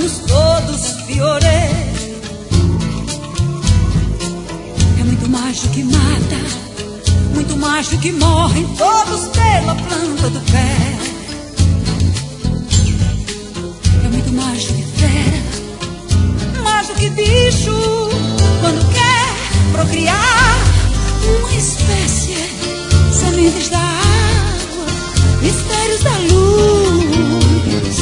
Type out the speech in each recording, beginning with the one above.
somos todos piorê. É muito mais do que mata, muito mais do que morrem todos pela planta do pé. É muito mais do que fera, mais do que bicho, quando quer procriar uma espécie, sementes da água, mistérios da luz.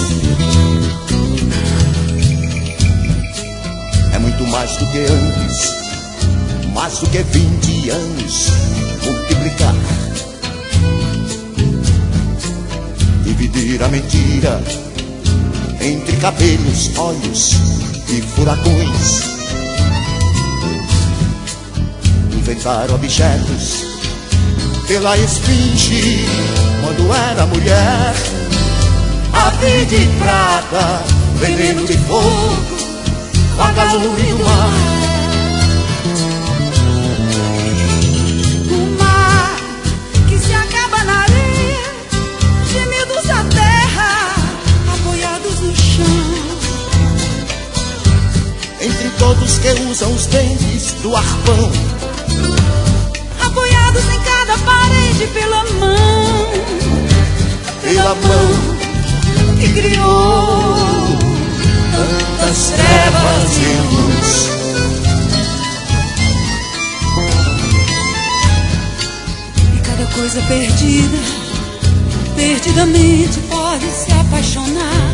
É muito mais do que antes, mais do que 20 anos, multiplicar, dividir a mentira entre cabelos, olhos e furacões, inventar objetos pela esfinge quando era mulher, ave de prata, veneno de fogo, vagalume do mar. O mar que se acaba na areia, gemidos da terra, apoiados no chão. Entre todos que usam os dentes do arpão, Apoiados em cada parede pela mão que criou tantas trevas e luz. E cada coisa perdida, perdidamente pode se apaixonar.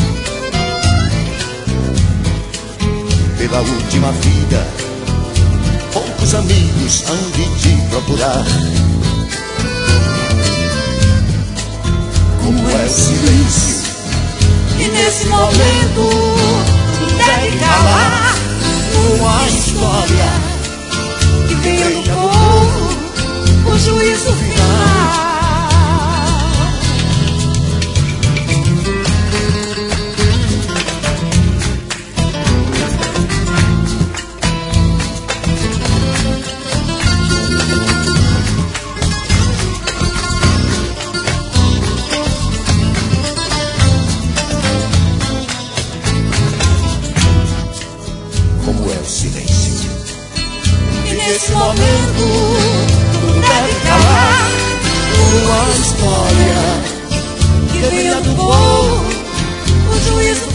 Pela última vida, poucos amigos hão de te procurar. Como é o silêncio, E nesse momento deve calar uma história que venha do povo o juízo final. como é o silêncio. E nesse momento tudo deve calar Uma história que venha do povo o juízo